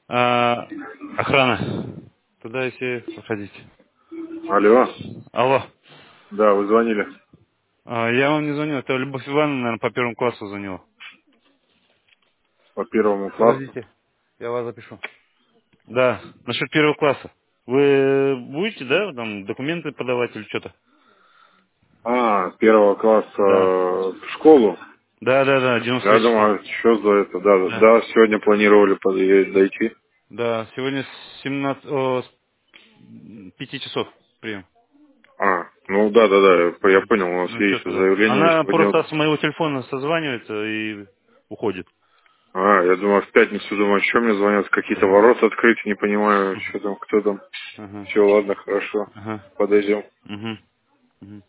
А, охрана. Туда если проходить. Алло. Алло. Да, вы звонили. Я вам не звоню. Это Любовь Ивановна, наверное, по первому классу звонила. По первому классу. Подождите. Я вас запишу. Да, насчет первого класса. Вы будете, да, там документы подавать или что-то? Первого класса Да. в школу. Да, Я 96 числа. думаю, что за это? Да, Да. да, сегодня планировали дойти. Да, сегодня с 17, с 5 часов прием. Ну да, я понял, у нас Ну что есть тогда? заявление Она сегодня. просто с моего телефона созванивается и уходит. Я думаю, в пятницу, думаю, что мне звонят, какие-то Ага. ворота открыть, не понимаю, что там, кто там. Ага. Все, ладно, хорошо, Ага. подойдем. Угу. Угу.